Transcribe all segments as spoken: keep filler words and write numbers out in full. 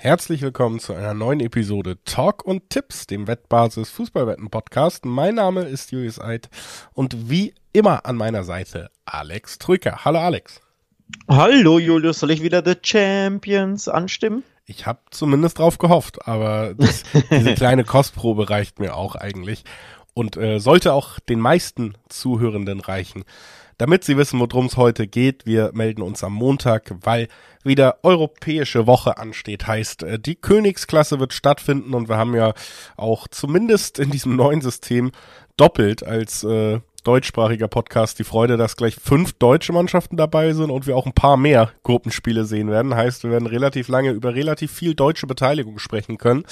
Herzlich willkommen zu einer neuen Episode Talk und Tipps, dem Wettbasis Fußballwetten Podcast. Mein Name ist Julius Eid und wie immer an meiner Seite Alex Trücker. Hallo Alex. Hallo Julius, soll ich wieder The Champions anstimmen? Ich habe zumindest drauf gehofft, aber das, diese kleine Kostprobe reicht mir auch eigentlich und äh, sollte auch den meisten Zuhörenden reichen. Damit Sie wissen, worum es heute geht, wir melden uns am Montag, weil wieder europäische Woche ansteht. Heißt, die Königsklasse wird stattfinden und wir haben ja auch zumindest in diesem neuen System doppelt als äh, deutschsprachiger Podcast die Freude, dass gleich fünf deutsche Mannschaften dabei sind und wir auch ein paar mehr Gruppenspiele sehen werden. Heißt, wir werden relativ lange über relativ viel deutsche Beteiligung sprechen können.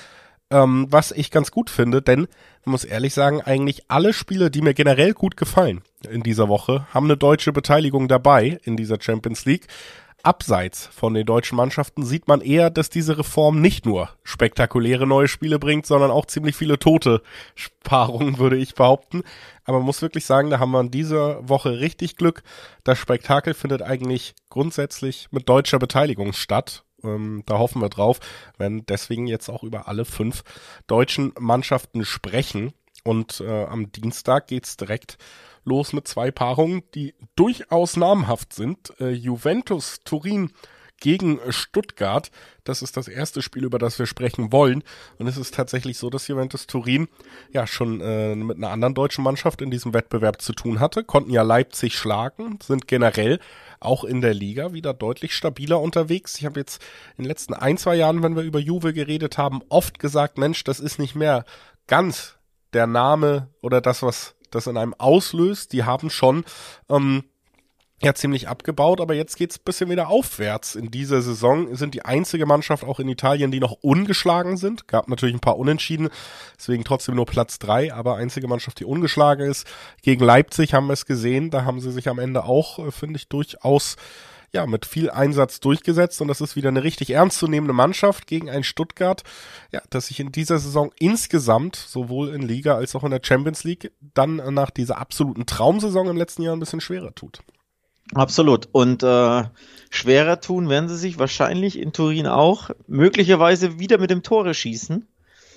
Ähm, was ich ganz gut finde, denn ich muss ehrlich sagen, eigentlich alle Spiele, die mir generell gut gefallen in dieser Woche, haben eine deutsche Beteiligung dabei in dieser Champions League. Abseits von den deutschen Mannschaften sieht man eher, dass diese Reform nicht nur spektakuläre neue Spiele bringt, sondern auch ziemlich viele tote Paarungen, würde ich behaupten. Aber man muss wirklich sagen, da haben wir in dieser Woche richtig Glück. Das Spektakel findet eigentlich grundsätzlich mit deutscher Beteiligung statt. Ähm, da hoffen wir drauf. Wir werden deswegen jetzt auch über alle fünf deutschen Mannschaften sprechen. Und äh, am Dienstag geht's direkt los mit zwei Paarungen, die durchaus namhaft sind. Äh, Juventus Turin gegen Stuttgart. Das ist das erste Spiel, über das wir sprechen wollen. Und es ist tatsächlich so, dass Juventus Turin ja schon äh, mit einer anderen deutschen Mannschaft in diesem Wettbewerb zu tun hatte. Konnten ja Leipzig schlagen, sind generell auch in der Liga wieder deutlich stabiler unterwegs. Ich habe jetzt in den letzten ein, zwei Jahren, wenn wir über Juve geredet haben, oft gesagt, Mensch, das ist nicht mehr ganz der Name oder das, was das in einem auslöst. Die haben schon ähm, ja ziemlich abgebaut, aber jetzt geht's ein bisschen wieder aufwärts. In dieser Saison sind die einzige Mannschaft auch in Italien, die noch ungeschlagen sind. Gab natürlich ein paar Unentschieden, deswegen trotzdem nur Platz drei, aber einzige Mannschaft, die ungeschlagen ist. Gegen Leipzig haben wir es gesehen, da haben sie sich am Ende auch, finde ich, durchaus ja mit viel Einsatz durchgesetzt und das ist wieder eine richtig ernstzunehmende Mannschaft gegen ein Stuttgart, ja, das sich in dieser Saison insgesamt sowohl in Liga als auch in der Champions League dann nach dieser absoluten Traumsaison im letzten Jahr ein bisschen schwerer tut. Absolut. Und äh, schwerer tun werden sie sich wahrscheinlich in Turin auch, möglicherweise wieder mit dem Tore schießen,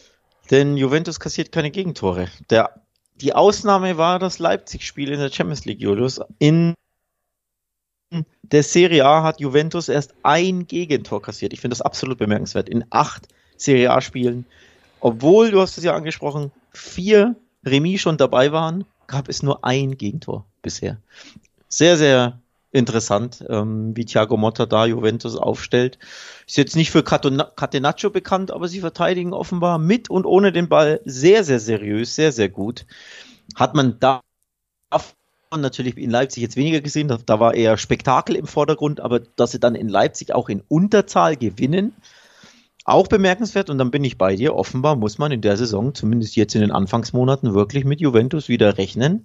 denn Juventus kassiert keine Gegentore. Der, die Ausnahme war das Leipzig-Spiel in der Champions League, Julius. In der Serie A hat Juventus erst ein Gegentor kassiert. Ich finde das absolut bemerkenswert. In acht Serie A-Spielen, obwohl, du hast es ja angesprochen, vier Remis schon dabei waren, gab es nur ein Gegentor bisher. Sehr, sehr interessant, ähm, wie Thiago Motta da Juventus aufstellt. Ist jetzt nicht für Catenaccio bekannt, aber sie verteidigen offenbar mit und ohne den Ball sehr, sehr seriös, sehr, sehr gut. Hat man da natürlich in Leipzig jetzt weniger gesehen, da, da war eher Spektakel im Vordergrund, aber dass sie dann in Leipzig auch in Unterzahl gewinnen, auch bemerkenswert. Und dann bin ich bei dir, offenbar muss man in der Saison, zumindest jetzt in den Anfangsmonaten, wirklich mit Juventus wieder rechnen.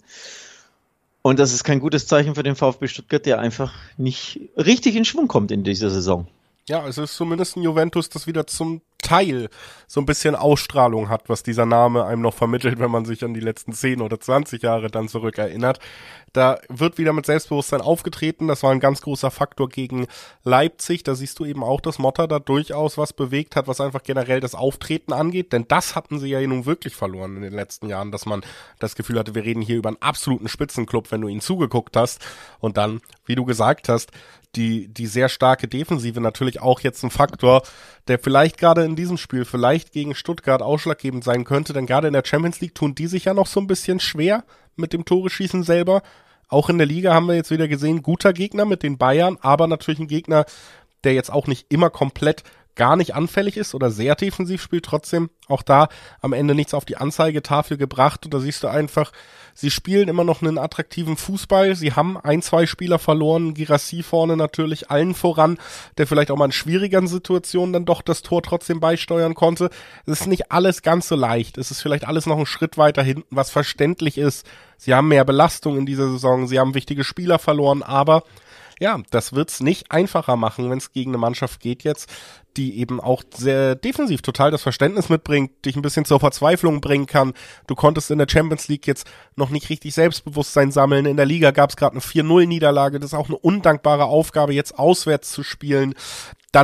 Und das ist kein gutes Zeichen für den VfB Stuttgart, der einfach nicht richtig in Schwung kommt in dieser Saison. Ja, es ist zumindest ein Juventus, das wieder zum Teil so ein bisschen Ausstrahlung hat, was dieser Name einem noch vermittelt, wenn man sich an die letzten zehn oder zwanzig Jahre dann zurückerinnert. Da wird wieder mit Selbstbewusstsein aufgetreten, das war ein ganz großer Faktor gegen Leipzig, da siehst du eben auch, dass Motta da durchaus was bewegt hat, was einfach generell das Auftreten angeht, denn das hatten sie ja nun wirklich verloren in den letzten Jahren, dass man das Gefühl hatte, wir reden hier über einen absoluten Spitzenclub, wenn du ihnen zugeguckt hast und dann, wie du gesagt hast, die die sehr starke Defensive natürlich auch jetzt ein Faktor, der vielleicht gerade in diesem Spiel vielleicht gegen Stuttgart ausschlaggebend sein könnte, denn gerade in der Champions League tun die sich ja noch so ein bisschen schwer mit dem Tore-Schießen selber. Auch in der Liga haben wir jetzt wieder gesehen, guter Gegner mit den Bayern, aber natürlich ein Gegner, der jetzt auch nicht immer komplett gar nicht anfällig ist oder sehr defensiv spielt, trotzdem auch da am Ende nichts auf die Anzeigetafel gebracht. Und da siehst du einfach, sie spielen immer noch einen attraktiven Fußball. Sie haben ein, zwei Spieler verloren, Guirassy vorne natürlich allen voran, der vielleicht auch mal in schwierigeren Situationen dann doch das Tor trotzdem beisteuern konnte. Es ist nicht alles ganz so leicht. Es ist vielleicht alles noch einen Schritt weiter hinten, was verständlich ist. Sie haben mehr Belastung in dieser Saison, sie haben wichtige Spieler verloren, aber ja, das wird's nicht einfacher machen, wenn es gegen eine Mannschaft geht jetzt, die eben auch sehr defensiv total das Verständnis mitbringt, dich ein bisschen zur Verzweiflung bringen kann. Du konntest in der Champions League jetzt noch nicht richtig Selbstbewusstsein sammeln. In der Liga gab's gerade eine vier null Niederlage. Das ist auch eine undankbare Aufgabe, jetzt auswärts zu spielen. Dann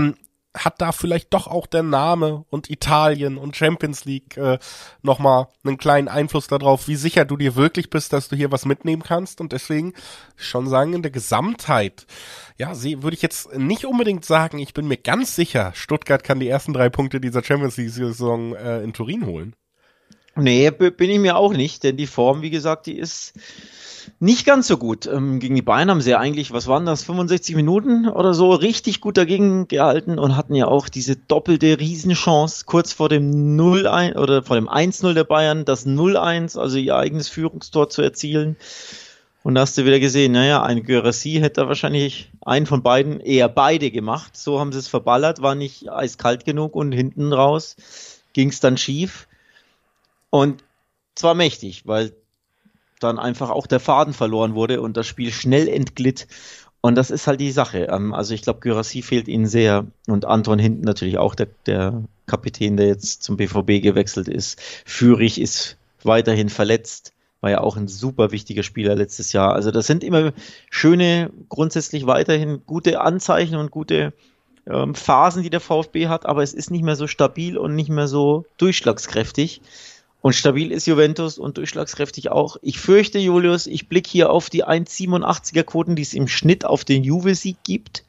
hat da vielleicht doch auch der Name und Italien und Champions League äh, nochmal einen kleinen Einfluss darauf, wie sicher du dir wirklich bist, dass du hier was mitnehmen kannst. Und deswegen schon sagen, in der Gesamtheit, ja, sie würde ich jetzt nicht unbedingt sagen, ich bin mir ganz sicher, Stuttgart kann die ersten drei Punkte dieser Champions League-Saison äh, in Turin holen. Nee, bin ich mir auch nicht, denn die Form, wie gesagt, die ist nicht ganz so gut. Ähm, gegen die Bayern haben sie ja eigentlich, was waren das, fünfundsechzig Minuten oder so, richtig gut dagegen gehalten und hatten ja auch diese doppelte Riesenchance kurz vor dem null eins oder vor dem eins null der Bayern, das null eins, also ihr eigenes Führungstor zu erzielen. Und da hast du wieder gesehen, naja, ein Guirassy hätte da wahrscheinlich einen von beiden, eher beide gemacht. So haben sie es verballert, war nicht eiskalt genug und hinten raus ging es dann schief. Und zwar mächtig, weil dann einfach auch der Faden verloren wurde und das Spiel schnell entglitt. Und das ist halt die Sache. Also ich glaube, Guirassy fehlt ihnen sehr. Und Anton hinten natürlich auch, der, der Kapitän, der jetzt zum B V B gewechselt ist. Führig ist weiterhin verletzt. War ja auch ein super wichtiger Spieler letztes Jahr. Also das sind immer schöne, grundsätzlich weiterhin gute Anzeichen und gute ähm, Phasen, die der VfB hat. Aber es ist nicht mehr so stabil und nicht mehr so durchschlagskräftig. Und stabil ist Juventus und durchschlagskräftig auch. Ich fürchte, Julius, ich blicke hier auf die eins Komma siebenundachtziger Quoten, die es im Schnitt auf den Juve-Sieg gibt,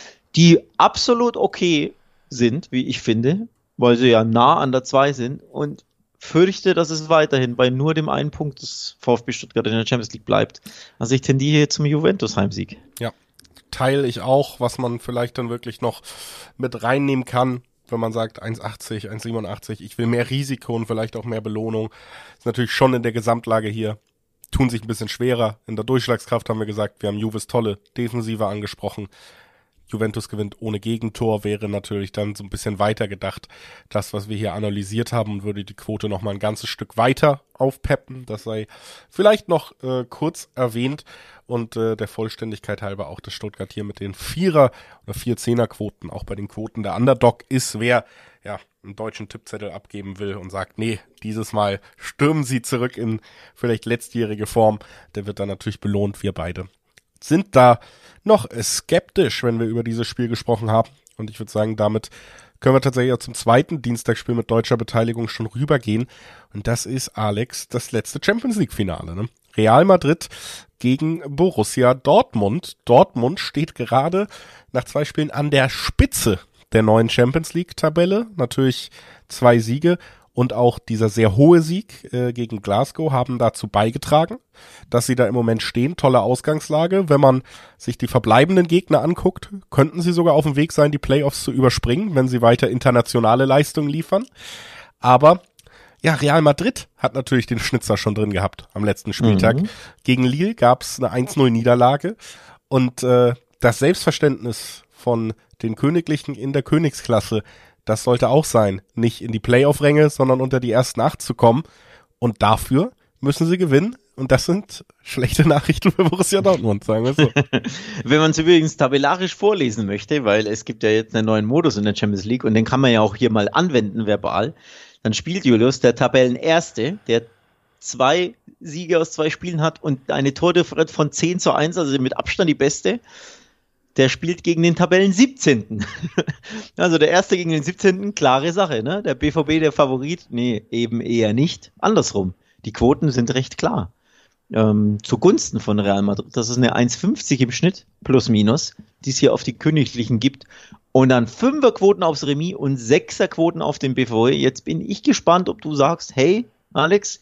die absolut okay sind, wie ich finde, weil sie ja nah an der zwei sind und fürchte, dass es weiterhin bei nur dem einen Punkt des VfB Stuttgart in der Champions League bleibt. Also ich tendiere hier zum Juventus-Heimsieg. Ja, teile ich auch, was man vielleicht dann wirklich noch mit reinnehmen kann. Wenn man sagt eins Komma achtzig, eins Komma siebenundachtzig, ich will mehr Risiko und vielleicht auch mehr Belohnung. Ist natürlich schon in der Gesamtlage hier, tun sich ein bisschen schwerer. In der Durchschlagskraft haben wir gesagt, wir haben Juves tolle Defensive angesprochen. Juventus gewinnt ohne Gegentor, wäre natürlich dann so ein bisschen weiter gedacht. Das, was wir hier analysiert haben, würde die Quote noch mal ein ganzes Stück weiter aufpeppen. Das sei vielleicht noch äh, kurz erwähnt. Und äh, der Vollständigkeit halber auch, dass Stuttgart hier mit den Vierer- oder Vier-Zehner-Quoten, auch bei den Quoten der Underdog ist, wer ja einen deutschen Tippzettel abgeben will und sagt, nee, dieses Mal stürmen sie zurück in vielleicht letztjährige Form, der wird dann natürlich belohnt, wir beide sind da noch skeptisch, wenn wir über dieses Spiel gesprochen haben. Und ich würde sagen, damit können wir tatsächlich auch zum zweiten Dienstagsspiel mit deutscher Beteiligung schon rübergehen. Und das ist, Alex, das letzte Champions-League-Finale. Ne? Real Madrid gegen Borussia Dortmund. Dortmund steht gerade nach zwei Spielen an der Spitze der neuen Champions-League-Tabelle. Natürlich zwei Siege. Und auch dieser sehr hohe Sieg äh, gegen Glasgow haben dazu beigetragen, dass sie da im Moment stehen. Tolle Ausgangslage. Wenn man sich die verbleibenden Gegner anguckt, könnten sie sogar auf dem Weg sein, die Playoffs zu überspringen, wenn sie weiter internationale Leistungen liefern. Aber ja, Real Madrid hat natürlich den Schnitzer schon drin gehabt am letzten Spieltag. Mhm. Gegen Lille gab es eine eins null Niederlage. Und äh, das Selbstverständnis von den Königlichen in der Königsklasse, das sollte auch sein, nicht in die Playoff-Ränge, sondern unter die ersten acht zu kommen. Und dafür müssen sie gewinnen. Und das sind schlechte Nachrichten für Borussia Dortmund, sagen wir so. Wenn man es übrigens tabellarisch vorlesen möchte, weil es gibt ja jetzt einen neuen Modus in der Champions League und den kann man ja auch hier mal anwenden verbal, dann spielt Julius, der Tabellenerste, der zwei Siege aus zwei Spielen hat und eine Tordifferenz von zehn zu eins, also mit Abstand die beste. Der spielt gegen den Tabellen siebzehnten Also der Erste gegen den siebzehnten klare Sache, ne? Der B V B der Favorit? Nee, eben eher nicht. Andersrum. Die Quoten sind recht klar. Ähm, zugunsten von Real Madrid. Das ist eine eins fünfzig im Schnitt, plus minus, die es hier auf die Königlichen gibt. Und dann Fünferquoten aufs Remis und Sechserquoten auf den B V B. Jetzt bin ich gespannt, ob du sagst, hey, Alex,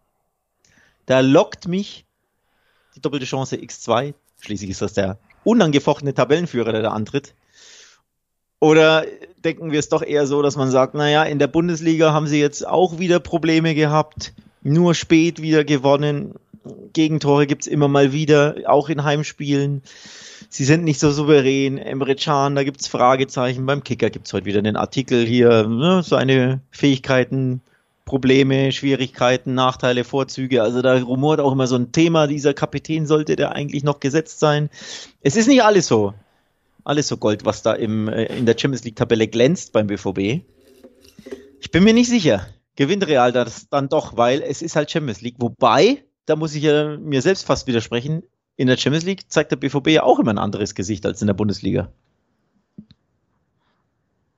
da lockt mich die doppelte Chance X zwei. Schließlich ist das der unangefochtene Tabellenführer, der da antritt. Oder denken wir es doch eher so, dass man sagt, naja, in der Bundesliga haben sie jetzt auch wieder Probleme gehabt, nur spät wieder gewonnen, Gegentore gibt's immer mal wieder, auch in Heimspielen. Sie sind nicht so souverän, Emre Can, da gibt's Fragezeichen, beim Kicker gibt's heute wieder den Artikel hier, ne, seine Fähigkeiten, Probleme, Schwierigkeiten, Nachteile, Vorzüge, also da rumort auch immer so ein Thema, dieser Kapitän sollte der eigentlich noch gesetzt sein. Es ist nicht alles so, alles so Gold, was da im, in der Champions League Tabelle glänzt beim B V B. Ich bin mir nicht sicher, gewinnt Real das dann doch, weil es ist halt Champions League, wobei, da muss ich ja mir selbst fast widersprechen, in der Champions League zeigt der B V B ja auch immer ein anderes Gesicht als in der Bundesliga.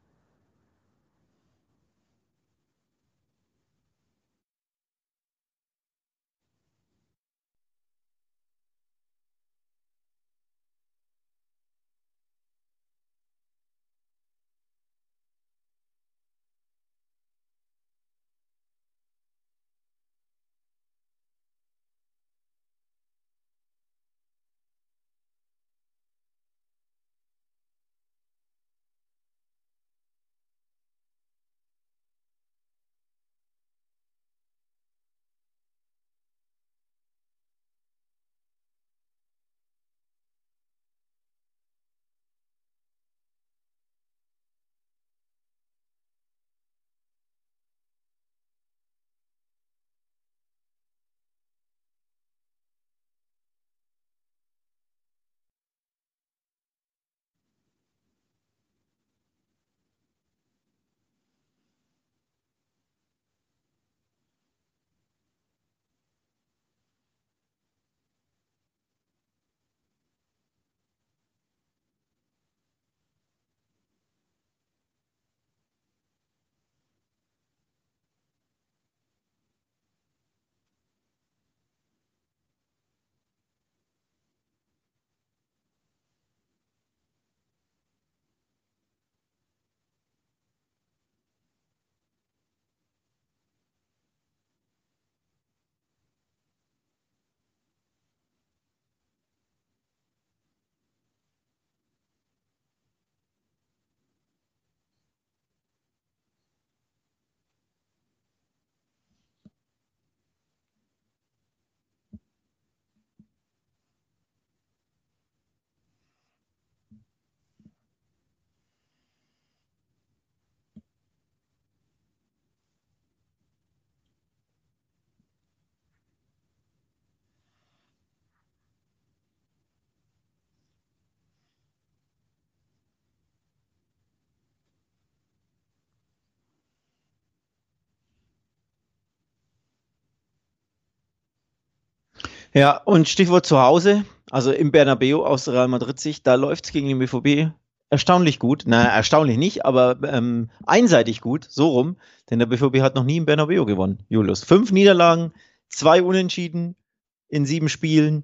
Ja, und Stichwort zu Hause, also im Bernabeu aus Real Madrid-Sicht, da läuft es gegen den B V B erstaunlich gut. Naja, erstaunlich nicht, aber ähm, einseitig gut, so rum. Denn der B V B hat noch nie im Bernabeu gewonnen, Julius. Fünf Niederlagen, zwei Unentschieden in sieben Spielen.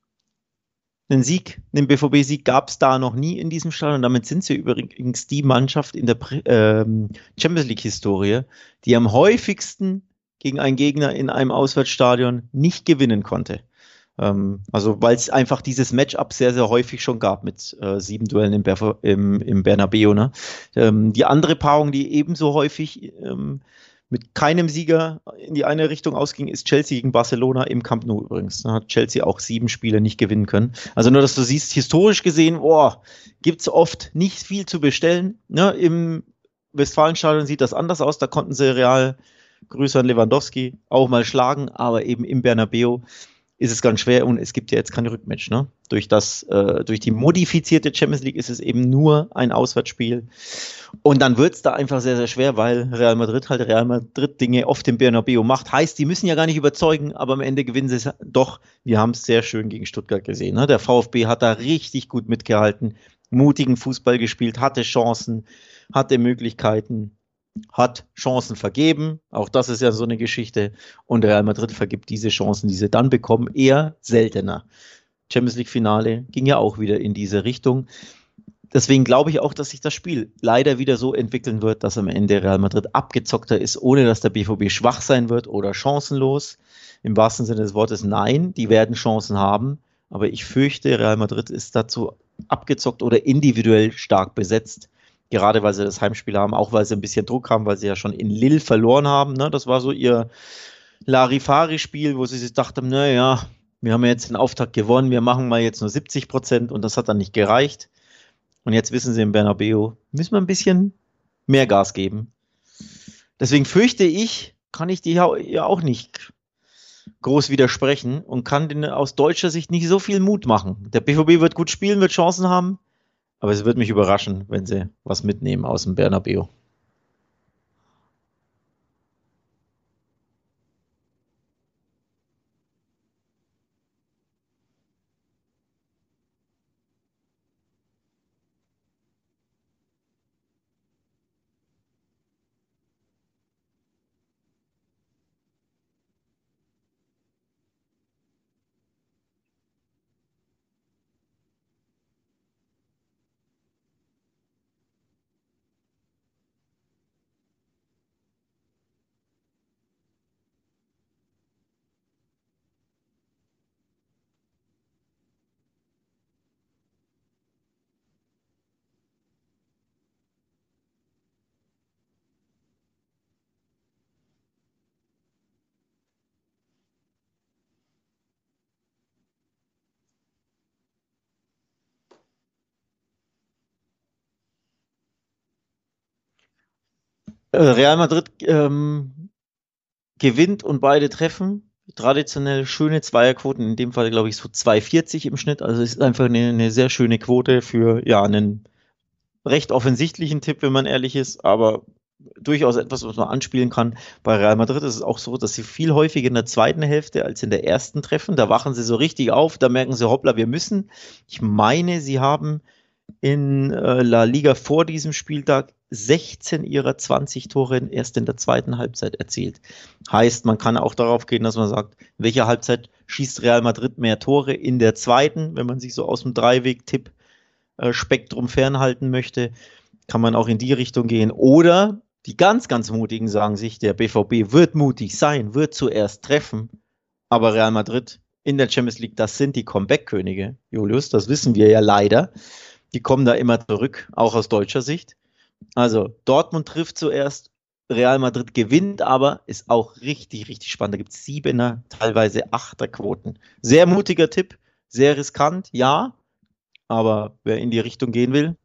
Einen Sieg, einen B V B-Sieg gab es da noch nie in diesem Stadion. Und damit sind sie übrigens die Mannschaft in der ähm, Champions League-Historie, die am häufigsten gegen einen Gegner in einem Auswärtsstadion nicht gewinnen konnte. Ähm, also weil es einfach dieses Matchup sehr, sehr häufig schon gab mit äh, sieben Duellen im, Berf- im, im Bernabeu. Ne? Ähm, die andere Paarung, die ebenso häufig ähm, mit keinem Sieger in die eine Richtung ausging, ist Chelsea gegen Barcelona im Camp Nou übrigens. Da hat Chelsea auch sieben Spiele nicht gewinnen können. Also nur, dass du siehst, historisch gesehen, boah, gibt's oft nicht viel zu bestellen. Ne? Im Westfalenstadion sieht das anders aus. Da konnten sie Real, Grüße an Lewandowski, auch mal schlagen. Aber eben im Bernabeu ist es ganz schwer und es gibt ja jetzt kein Rückmatch. Ne? Durch, das, äh, durch die modifizierte Champions League ist es eben nur ein Auswärtsspiel. Und dann wird es da einfach sehr, sehr schwer, weil Real Madrid halt Real Madrid Dinge oft im Bernabeu macht. Heißt, die müssen ja gar nicht überzeugen, aber am Ende gewinnen sie es doch. Wir haben es sehr schön gegen Stuttgart gesehen. Ne? Der VfB hat da richtig gut mitgehalten, mutigen Fußball gespielt, hatte Chancen, hatte Möglichkeiten, hat Chancen vergeben. Auch das ist ja so eine Geschichte. Und Real Madrid vergibt diese Chancen, die sie dann bekommen, eher seltener. Champions League Finale ging ja auch wieder in diese Richtung. Deswegen glaube ich auch, dass sich das Spiel leider wieder so entwickeln wird, dass am Ende Real Madrid abgezockter ist, ohne dass der B V B schwach sein wird oder chancenlos. Im wahrsten Sinne des Wortes nein, die werden Chancen haben. Aber ich fürchte, Real Madrid ist dazu abgezockt oder individuell stark besetzt. Gerade weil sie das Heimspiel haben, auch weil sie ein bisschen Druck haben, weil sie ja schon in Lille verloren haben. Ne? Das war so ihr Larifari-Spiel, wo sie sich dachten, naja, wir haben ja jetzt den Auftakt gewonnen, wir machen mal jetzt nur siebzig Prozent und das hat dann nicht gereicht. Und jetzt wissen sie im Bernabeu, müssen wir ein bisschen mehr Gas geben. Deswegen fürchte ich, kann ich dir ja auch nicht groß widersprechen und kann denen aus deutscher Sicht nicht so viel Mut machen. Der B V B wird gut spielen, wird Chancen haben, aber es wird mich überraschen, wenn sie was mitnehmen aus dem Bernabeu. Äh, Real Madrid ähm, gewinnt und beide treffen. Traditionell schöne Zweierquoten, in dem Fall glaube ich so zwei Komma vierzig im Schnitt. Also es ist einfach eine, eine sehr schöne Quote für ja einen recht offensichtlichen Tipp, wenn man ehrlich ist, aber durchaus etwas, was man anspielen kann. Bei Real Madrid ist es auch so, dass sie viel häufiger in der zweiten Hälfte als in der ersten treffen. Da wachen sie so richtig auf, da merken sie, hoppla, wir müssen. Ich meine, sie haben in äh, La Liga vor diesem Spieltag sechzehn ihrer zwanzig Tore erst in der zweiten Halbzeit erzielt. Heißt, man kann auch darauf gehen, dass man sagt, in welcher Halbzeit schießt Real Madrid mehr Tore? In der zweiten, wenn man sich so aus dem Dreiweg-Tipp äh, Spektrum fernhalten möchte, kann man auch in die Richtung gehen. Oder die ganz, ganz Mutigen sagen sich, der B V B wird mutig sein, wird zuerst treffen, aber Real Madrid in der Champions League, das sind die Comeback-Könige, Julius, das wissen wir ja leider. Die kommen da immer zurück, auch aus deutscher Sicht. Also Dortmund trifft zuerst, Real Madrid gewinnt, aber ist auch richtig, richtig spannend. Da gibt es Siebener, teilweise Achterquoten. Sehr mutiger Tipp, sehr riskant, ja, aber wer in die Richtung gehen will,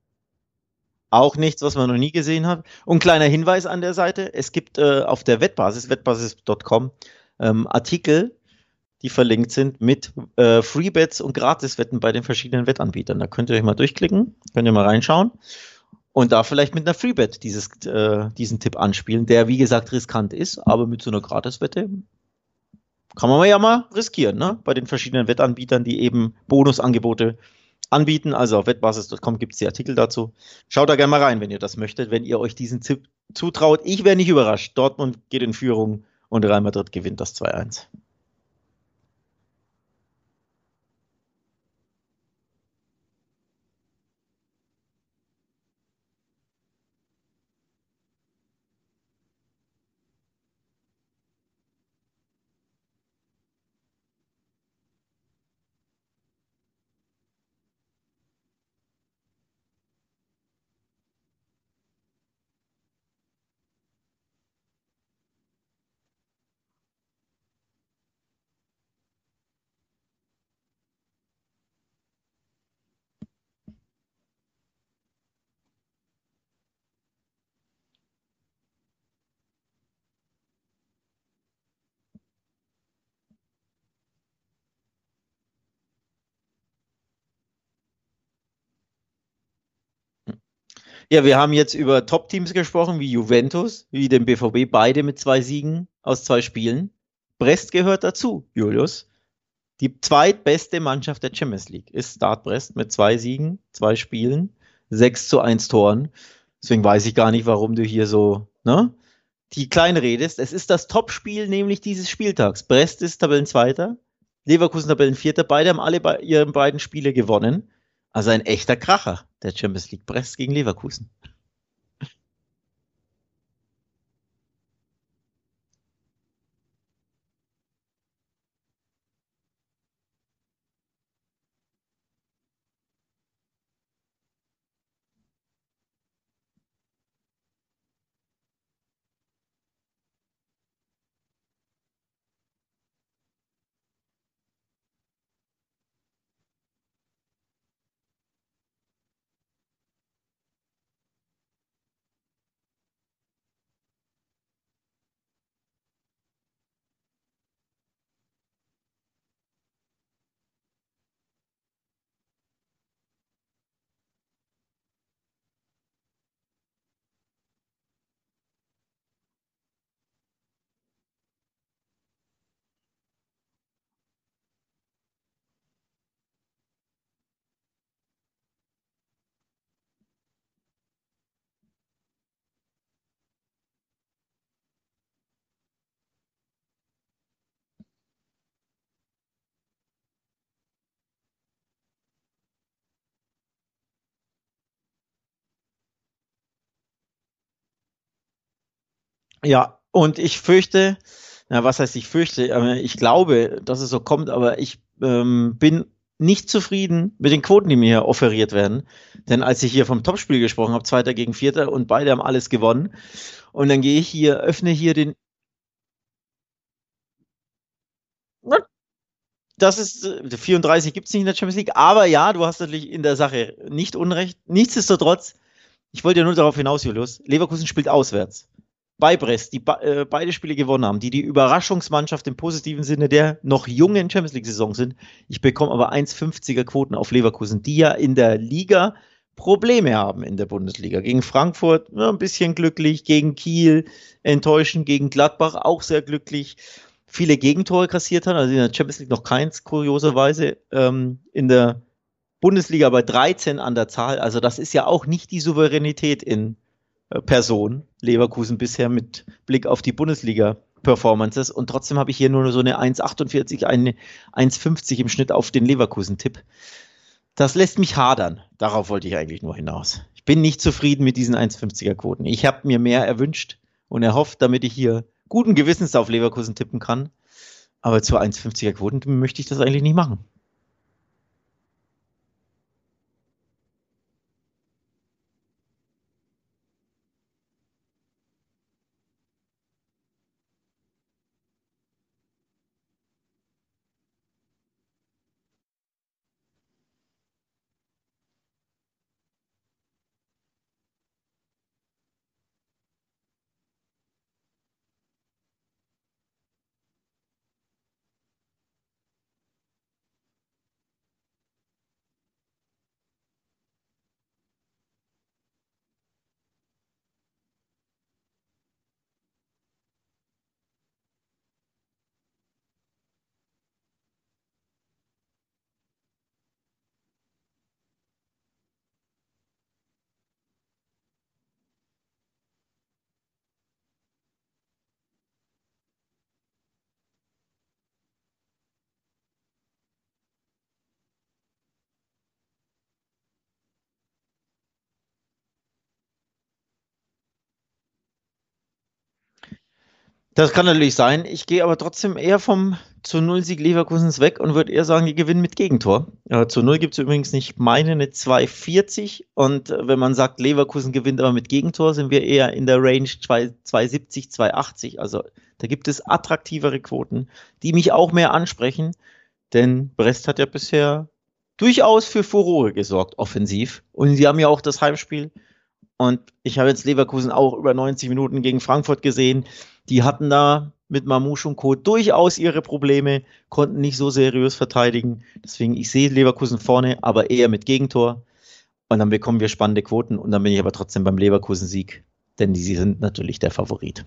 auch nichts, was man noch nie gesehen hat. Und kleiner Hinweis an der Seite, es gibt äh, auf der Wettbasis, wettbasis Punkt com, ähm, Artikel, die verlinkt sind mit äh, Freebets und Gratiswetten bei den verschiedenen Wettanbietern. Da könnt ihr euch mal durchklicken, könnt ihr mal reinschauen und da vielleicht mit einer Freebet dieses, äh, diesen Tipp anspielen, der wie gesagt riskant ist, aber mit so einer Gratiswette Kann man ja mal riskieren, ne? Bei den verschiedenen Wettanbietern, die eben Bonusangebote anbieten. Also auf wettbasis Punkt com gibt es die Artikel dazu. Schaut da gerne mal rein, wenn ihr das möchtet, wenn ihr euch diesen Tipp zutraut. Ich wäre nicht überrascht. Dortmund geht in Führung und Real Madrid gewinnt das zwei eins. Ja, wir haben jetzt über Top-Teams gesprochen, wie Juventus, wie den B V B, beide mit zwei Siegen aus zwei Spielen. Brest gehört dazu, Julius. Die zweitbeste Mannschaft der Champions League ist Start Brest mit zwei Siegen, zwei Spielen, sechs zu eins Toren. Deswegen weiß ich gar nicht, warum du hier so, ne, die klein redest. Es ist das Topspiel nämlich dieses Spieltags. Brest ist Tabellenzweiter, Leverkusen Tabellenvierter. Beide haben alle bei ihren beiden Spiele gewonnen. Also ein echter Kracher der Champions League. Brest gegen Leverkusen. Ja, und ich fürchte, na, was heißt ich fürchte, äh, ich glaube, dass es so kommt, aber ich ähm, bin nicht zufrieden mit den Quoten, die mir hier offeriert werden. Denn als ich hier vom Topspiel gesprochen habe, Zweiter gegen Vierter und beide haben alles gewonnen. Und dann gehe ich hier, öffne hier den, das ist, äh, vierunddreißig gibt es nicht in der Champions League, aber ja, du hast natürlich in der Sache nicht Unrecht. Nichtsdestotrotz, ich wollte ja nur darauf hinaus, Julius, Leverkusen spielt auswärts. Bei Brest, die äh, beide Spiele gewonnen haben, die die Überraschungsmannschaft im positiven Sinne der noch jungen Champions League-Saison sind. Ich bekomme aber eins Komma fünfziger Quoten auf Leverkusen, die ja in der Liga Probleme haben in der Bundesliga. Gegen Frankfurt ja, ein bisschen glücklich, gegen Kiel enttäuschend, gegen Gladbach auch sehr glücklich. Viele Gegentore kassiert haben, also in der Champions League noch keins, kurioserweise. Ähm, in der Bundesliga bei dreizehn an der Zahl. Also das ist ja auch nicht die Souveränität in äh, Person, Leverkusen bisher mit Blick auf die Bundesliga-Performances. Und trotzdem habe ich hier nur so eine eins Komma achtundvierzig, eine eins Komma fünfzig im Schnitt auf den Leverkusen-Tipp. Das lässt mich hadern. Darauf wollte ich eigentlich nur hinaus. Ich bin nicht zufrieden mit diesen eins Komma fünfziger Quoten. Ich habe mir mehr erwünscht und erhofft, damit ich hier guten Gewissens auf Leverkusen tippen kann. Aber zu eins Komma fünfziger Quoten möchte ich das eigentlich nicht machen. Das kann natürlich sein. Ich gehe aber trotzdem eher vom zu Null-Sieg Leverkusens weg und würde eher sagen, die gewinnen mit Gegentor. Äh, zu Null gibt es übrigens nicht meine, eine zwei vierzig. Und äh, wenn man sagt, Leverkusen gewinnt aber mit Gegentor, sind wir eher in der Range zwei siebzig, zwei achtzig. Also da gibt es attraktivere Quoten, die mich auch mehr ansprechen. Denn Brest hat ja bisher durchaus für Furore gesorgt, offensiv. Und sie haben ja auch das Heimspiel. Und ich habe jetzt Leverkusen auch über neunzig Minuten gegen Frankfurt gesehen. Die hatten da mit Mamouche und Co. durchaus ihre Probleme, konnten nicht so seriös verteidigen. Deswegen, ich sehe Leverkusen vorne, aber eher mit Gegentor. Und dann bekommen wir spannende Quoten. Und dann bin ich aber trotzdem beim Leverkusen-Sieg, denn sie sind natürlich der Favorit.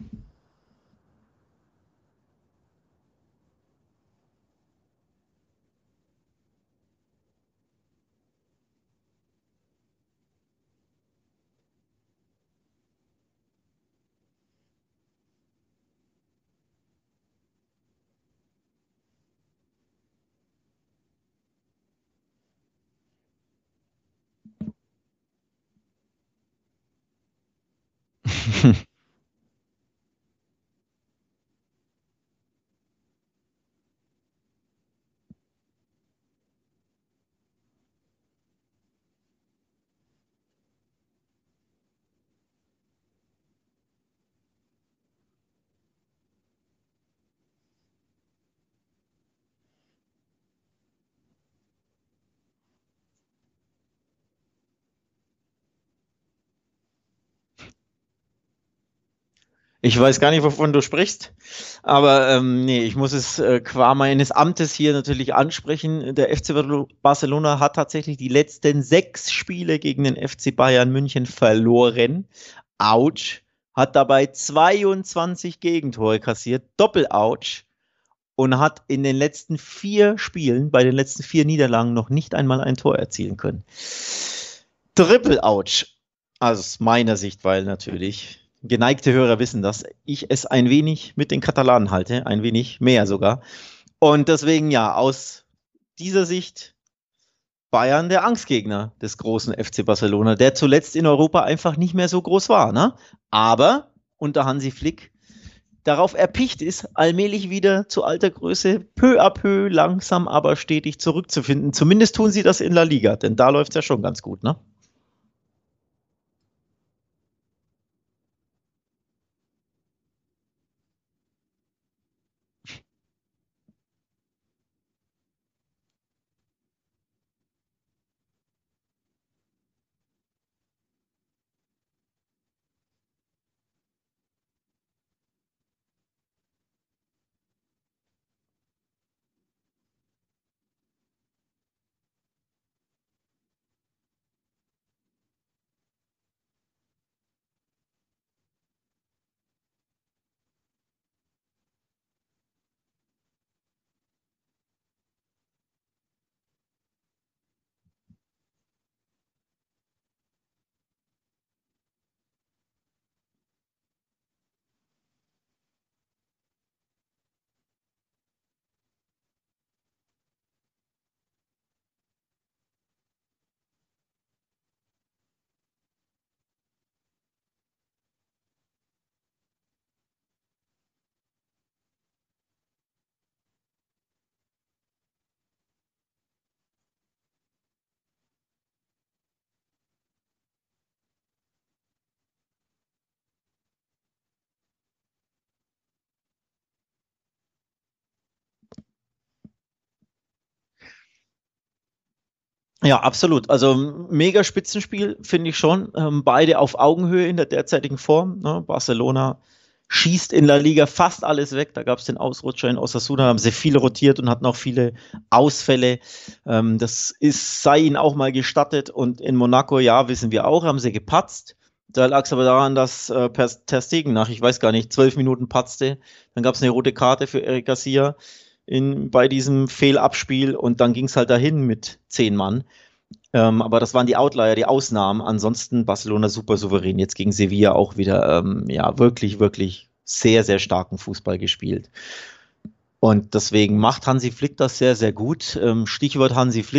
Ich weiß gar nicht, wovon du sprichst, aber ähm, nee, ich muss es äh, qua meines Amtes hier natürlich ansprechen. Der F C Barcelona hat tatsächlich die letzten sechs Spiele gegen den F C Bayern München verloren. Autsch. Hat dabei zweiundzwanzig Gegentore kassiert, Doppel-Autsch. Und hat in den letzten vier Spielen, bei den letzten vier Niederlagen, noch nicht einmal ein Tor erzielen können. Triple-Autsch. Aus meiner Sicht, weil natürlich geneigte Hörer wissen, dass ich es ein wenig mit den Katalanen halte, ein wenig mehr sogar. Und deswegen ja, aus dieser Sicht Bayern der Angstgegner des großen F C Barcelona, der zuletzt in Europa einfach nicht mehr so groß war, ne? Aber unter Hansi Flick darauf erpicht ist, allmählich wieder zu alter Größe peu à peu, langsam aber stetig zurückzufinden. Zumindest tun sie das in La Liga, denn da läuft es ja schon ganz gut, ne? Ja, absolut. Also mega Spitzenspiel, finde ich schon. Ähm, beide auf Augenhöhe in der derzeitigen Form. Ne? Barcelona schießt in La Liga fast alles weg. Da gab es den Ausrutscher in Osasuna, haben sie viel rotiert und hatten auch viele Ausfälle. Ähm, das ist, sei ihnen auch mal gestattet. Und in Monaco, ja, wissen wir auch, haben sie gepatzt. Da lag es aber daran, dass äh, Ter Stegen nach, ich weiß gar nicht, zwölf Minuten patzte. Dann gab es eine rote Karte für Eric Garcia in, bei diesem Fehlabspiel und dann ging es halt dahin mit zehn Mann. Ähm, aber das waren die Outlier, die Ausnahmen. Ansonsten Barcelona super souverän. Jetzt gegen Sevilla auch wieder, ähm, ja, wirklich, wirklich sehr, sehr starken Fußball gespielt. Und deswegen macht Hansi Flick das sehr, sehr gut. Ähm, Stichwort Hansi Flick.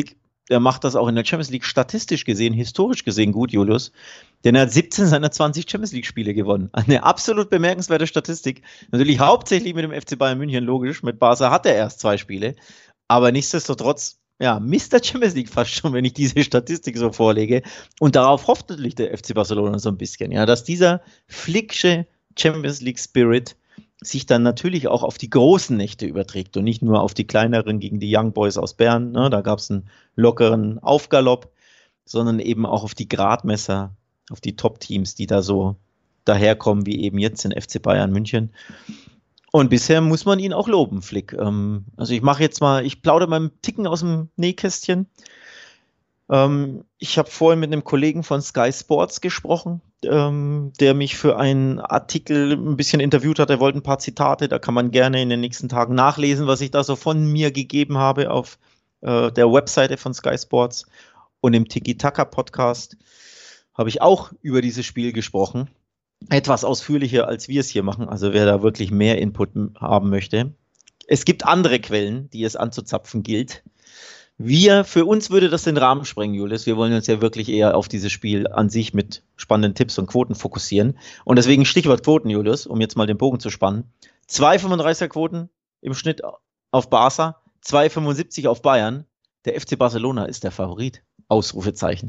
der macht das auch in der Champions League statistisch gesehen, historisch gesehen gut, Julius. Denn er hat siebzehn seiner zwanzig Champions League Spiele gewonnen. Eine absolut bemerkenswerte Statistik. Natürlich hauptsächlich mit dem F C Bayern München, logisch. Mit Barca hat er erst zwei Spiele. Aber nichtsdestotrotz, ja, Mister Champions League fast schon, wenn ich diese Statistik so vorlege. Und darauf hofft natürlich der F C Barcelona so ein bisschen, ja, dass dieser flicksche Champions League Spirit sich dann natürlich auch auf die großen Nächte überträgt und nicht nur auf die kleineren gegen die Young Boys aus Bern, ne, da gab es einen lockeren Aufgalopp, sondern eben auch auf die Gradmesser, auf die Top-Teams, die da so daherkommen, wie eben jetzt in F C Bayern München. Und bisher muss man ihn auch loben, Flick. Ähm, also ich mache jetzt mal, ich plaudere mal einen Ticken aus dem Nähkästchen. Ähm, ich habe vorhin mit einem Kollegen von Sky Sports gesprochen, ähm, der mich für einen Artikel ein bisschen interviewt hat. Er wollte ein paar Zitate, da kann man gerne in den nächsten Tagen nachlesen, was ich da so von mir gegeben habe auf äh, der Webseite von Sky Sports. Und im Tiki-Taka-Podcast habe ich auch über dieses Spiel gesprochen. Etwas ausführlicher, als wir es hier machen. Also wer da wirklich mehr Input haben möchte. Es gibt andere Quellen, die es anzuzapfen gilt. Wir, für uns würde das den Rahmen sprengen, Julius. Wir wollen uns ja wirklich eher auf dieses Spiel an sich mit spannenden Tipps und Quoten fokussieren. Und deswegen Stichwort Quoten, Julius, um jetzt mal den Bogen zu spannen. zwei Komma fünfunddreißiger Quoten im Schnitt auf Barca, zwei Komma fünfundsiebzig auf Bayern. Der F C Barcelona ist der Favorit. Ausrufezeichen.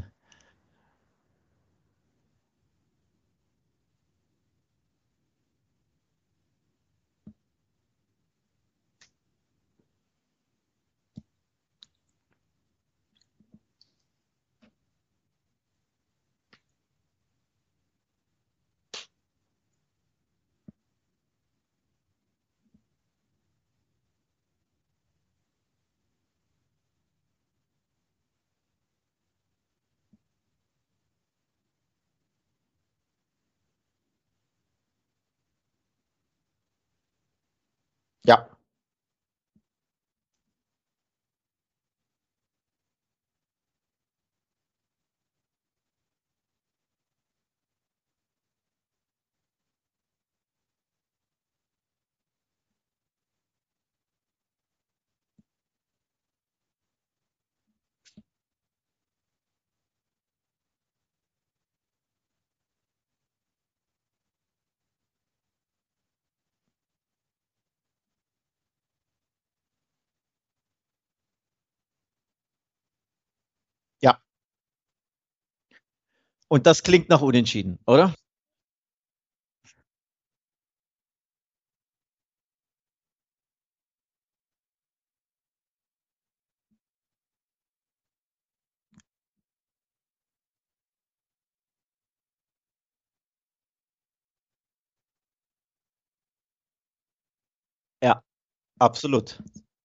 Ja. Ja. Und das klingt nach Unentschieden, oder? Ja, absolut.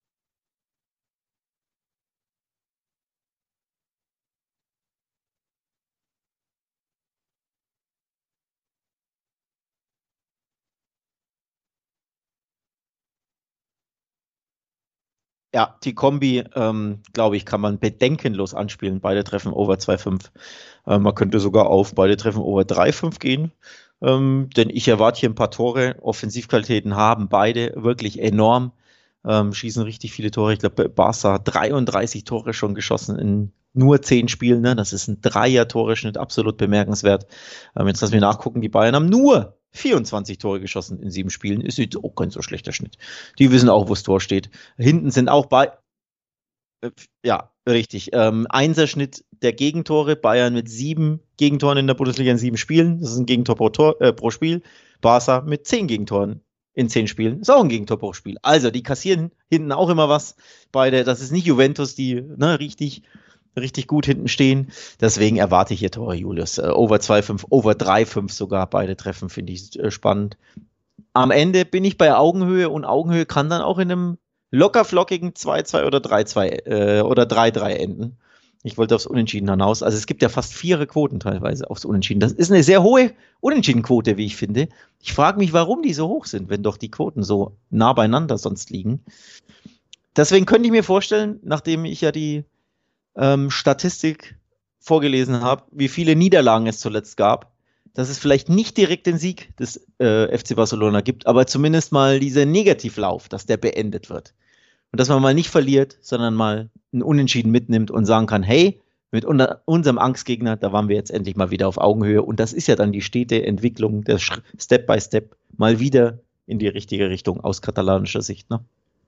Ja, die Kombi, ähm, glaube ich, kann man bedenkenlos anspielen. Beide treffen over zwei Komma fünf. Äh, man könnte sogar auf beide treffen over drei Komma fünf gehen. Ähm, denn ich erwarte hier ein paar Tore. Offensivqualitäten haben beide wirklich enorm. Ähm, schießen richtig viele Tore. Ich glaube, Barca hat dreiunddreißig Tore schon geschossen in nur zehn Spielen. Ne? Das ist ein Dreier-Toreschnitt, absolut bemerkenswert. Ähm, jetzt lassen wir nachgucken. Die Bayern haben nur vierundzwanzig Tore geschossen in sieben Spielen. Ist jetzt auch kein so schlechter Schnitt. Die wissen auch, wo das Tor steht. Hinten sind auch bei, äh, ja, richtig. Ähm, Einserschnitt der Gegentore. Bayern mit sieben Gegentoren in der Bundesliga in sieben Spielen. Das ist ein Gegentor pro, Tor, äh, pro Spiel. Barca mit zehn Gegentoren in zehn Spielen. Ist auch ein Gegentor pro Spiel. Also, die kassieren hinten auch immer was. Beide, das ist nicht Juventus, die ne, richtig, richtig gut hinten stehen. Deswegen erwarte ich hier Tore, Julius. Äh, over zwei Komma fünf, over drei Komma fünf sogar. Beide treffen, finde ich äh, spannend. Am Ende bin ich bei Augenhöhe und Augenhöhe kann dann auch in einem locker flockigen zwei zwei oder drei zwei äh, oder drei drei enden. Ich wollte aufs Unentschieden hinaus. Also es gibt ja fast vier Quoten teilweise aufs Unentschieden. Das ist eine sehr hohe Unentschiedenquote, wie ich finde. Ich frage mich, warum die so hoch sind, wenn doch die Quoten so nah beieinander sonst liegen. Deswegen könnte ich mir vorstellen, nachdem ich ja die ähm, Statistik vorgelesen habe, wie viele Niederlagen es zuletzt gab, dass es vielleicht nicht direkt den Sieg des äh, F C Barcelona gibt, aber zumindest mal dieser Negativlauf, dass der beendet wird. Und dass man mal nicht verliert, sondern mal ein Unentschieden mitnimmt und sagen kann, hey, mit unserem Angstgegner, da waren wir jetzt endlich mal wieder auf Augenhöhe. Und das ist ja dann die stete Entwicklung, der Step by Step, mal wieder in die richtige Richtung aus katalanischer Sicht. Ne?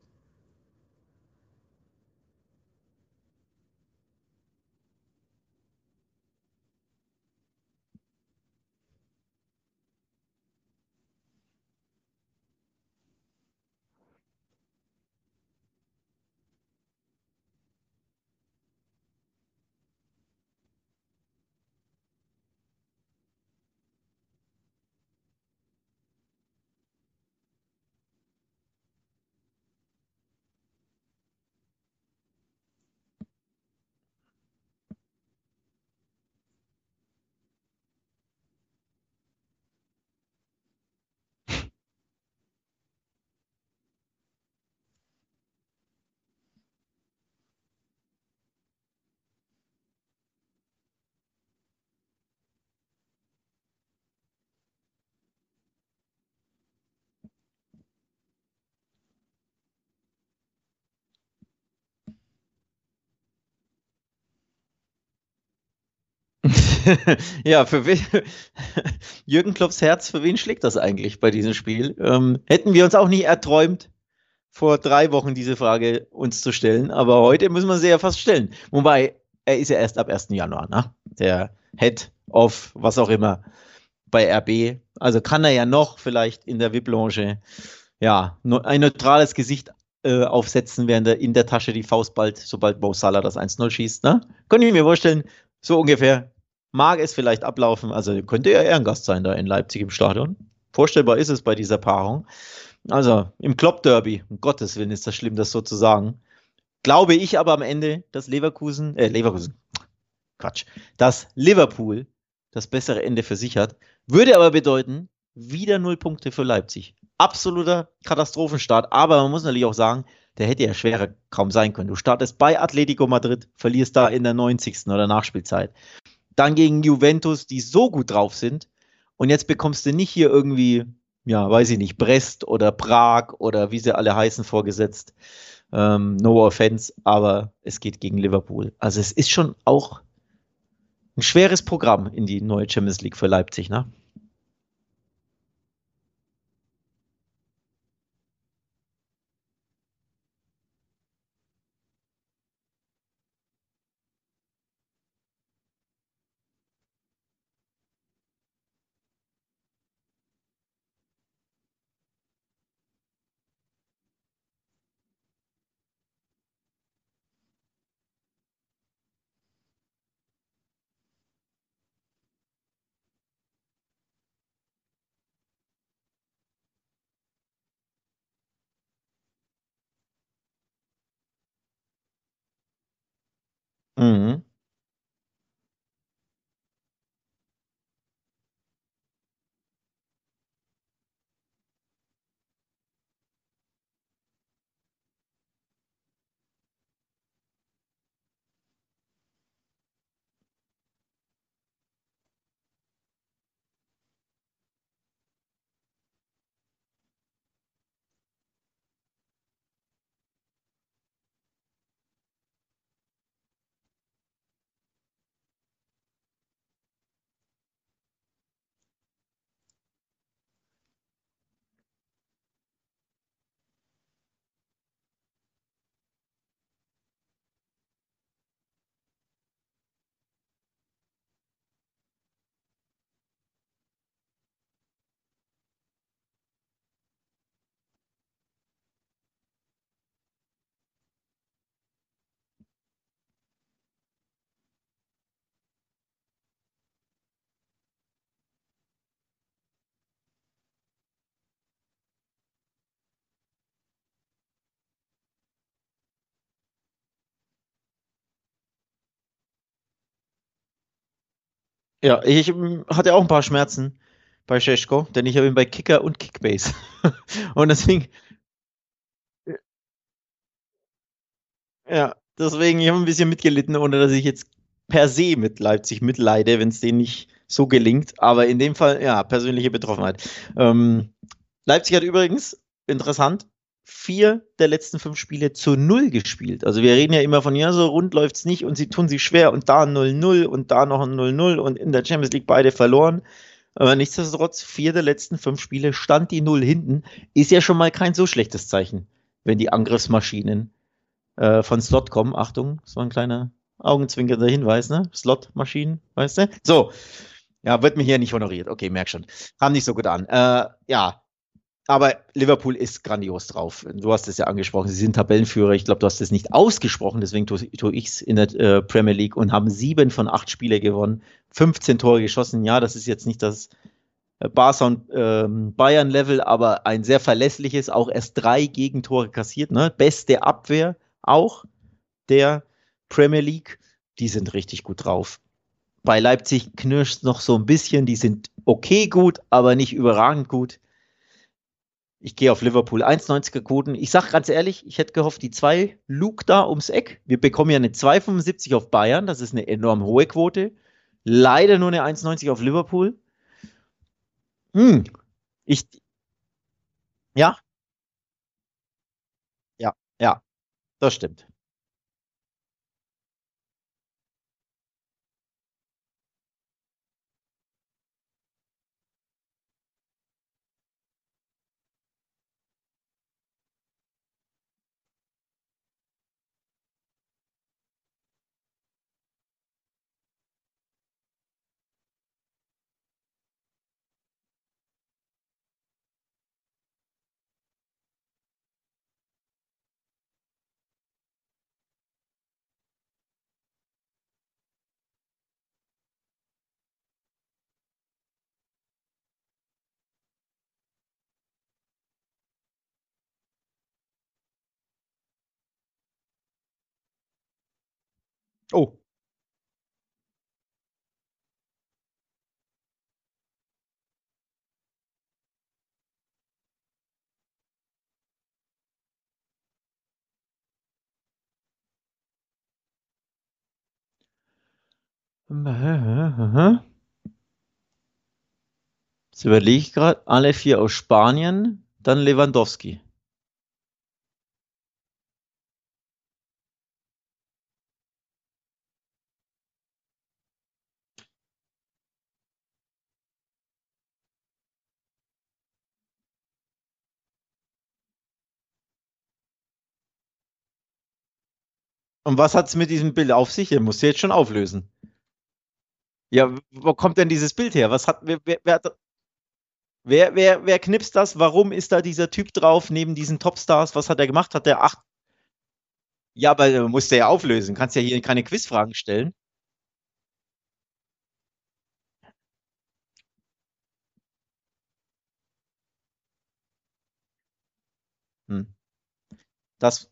Ja, für wen, Jürgen Klopps Herz, für wen schlägt das eigentlich bei diesem Spiel? Ähm, hätten wir uns auch nie erträumt, vor drei Wochen diese Frage uns zu stellen, aber heute müssen wir sie ja fast stellen. Wobei, er ist ja erst ab ersten Januar, ne? Der Head of was auch immer bei R B. Also kann er ja noch vielleicht in der V I P-Lounge ja, ein neutrales Gesicht äh, aufsetzen, während er in der Tasche die Faust bald, sobald Mo Salah das eins null schießt. Ne? Könnte ich mir vorstellen, so ungefähr mag es vielleicht ablaufen. Also könnte er Ehrengast sein da in Leipzig im Stadion. Vorstellbar ist es bei dieser Paarung. Also im Klopp-Derby, um Gottes Willen ist das schlimm, das so zu sagen. Glaube ich aber am Ende, dass Leverkusen, äh, Leverkusen, Quatsch, dass Liverpool das bessere Ende für sich hat. Würde aber bedeuten, wieder null Punkte für Leipzig. Absoluter Katastrophenstart. Aber man muss natürlich auch sagen, der hätte ja schwerer kaum sein können. Du startest bei Atletico Madrid, verlierst da in der neunzigsten oder Nachspielzeit. Dann gegen Juventus, die so gut drauf sind. Und jetzt bekommst du nicht hier irgendwie, ja, weiß ich nicht, Brest oder Prag oder wie sie alle heißen vorgesetzt. Ähm, no offense, aber es geht gegen Liverpool. Also es ist schon auch ein schweres Programm in die neue Champions League für Leipzig, ne? Mhm. Ja, ich ähm, hatte auch ein paar Schmerzen bei Šeško, denn ich habe ihn bei Kicker und Kickbase. Und deswegen, ja, deswegen, ich habe ein bisschen mitgelitten, ohne dass ich jetzt per se mit Leipzig mitleide, wenn es denen nicht so gelingt. Aber in dem Fall, ja, persönliche Betroffenheit. Ähm, Leipzig hat übrigens, interessant, vier der letzten fünf Spiele zu null gespielt. Also wir reden ja immer von, ja, so rund läuft's nicht und sie tun sich schwer und da null null und da noch ein null null und in der Champions League beide verloren. Aber nichtsdestotrotz, vier der letzten fünf Spiele stand die Null hinten. Ist ja schon mal kein so schlechtes Zeichen, wenn die Angriffsmaschinen äh, von Slot kommen. Achtung, das war ein kleiner augenzwinkernder Hinweis, ne? Slot-Maschinen, weißt du? So, ja, wird mir hier nicht honoriert. Okay, merk schon. Kam nicht so gut an. Äh, ja, aber Liverpool ist grandios drauf. Du hast es ja angesprochen, sie sind Tabellenführer. Ich glaube, du hast es nicht ausgesprochen, deswegen tue, tue ich es in der äh, Premier League und haben sieben von acht Spiele gewonnen, fünfzehn Tore geschossen. Ja, das ist jetzt nicht das äh, Barca und ähm, Bayern-Level, aber ein sehr verlässliches, auch erst drei Gegentore kassiert. Ne? Beste Abwehr auch der Premier League. Die sind richtig gut drauf. Bei Leipzig knirscht noch so ein bisschen. Die sind okay gut, aber nicht überragend gut. Ich gehe auf Liverpool, eins Komma neunziger Quoten. Ich sage ganz ehrlich, ich hätte gehofft, die zwei Luke da ums Eck. Wir bekommen ja eine zwei Komma fünfundsiebzig auf Bayern, das ist eine enorm hohe Quote. Leider nur eine eins Komma neunzig auf Liverpool. Hm. Ich, ja, ja, ja, das stimmt. Oh. Jetzt überlege ich gerade, alle vier aus Spanien, dann Lewandowski. Und was hat es mit diesem Bild auf sich? Ihr müsst ihr jetzt schon auflösen. Ja, wo kommt denn dieses Bild her? Was hat, wer, wer, wer, wer, wer, wer knipst das? Warum ist da dieser Typ drauf neben diesen Topstars? Was hat er gemacht? Hat er acht? Ja, aber äh, musst du ja auflösen. Kannst ja hier keine Quizfragen stellen. Hm. Das,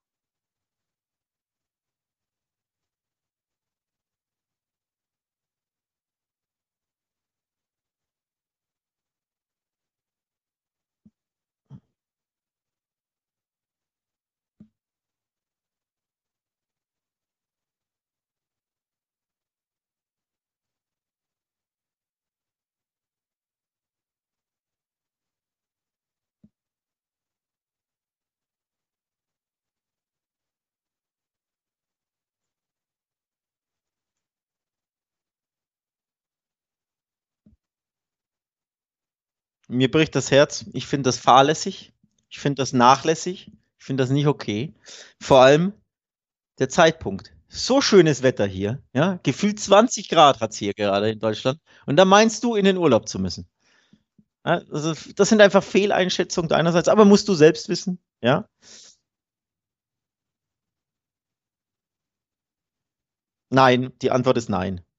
mir bricht das Herz. Ich finde das fahrlässig. Ich finde das nachlässig. Ich finde das nicht okay. Vor allem der Zeitpunkt. So schönes Wetter hier. Ja, gefühlt zwanzig Grad hat es hier gerade in Deutschland. Und da meinst du, in den Urlaub zu müssen. Ja, also, das sind einfach Fehleinschätzungen deinerseits, aber musst du selbst wissen. Ja, nein, die Antwort ist nein.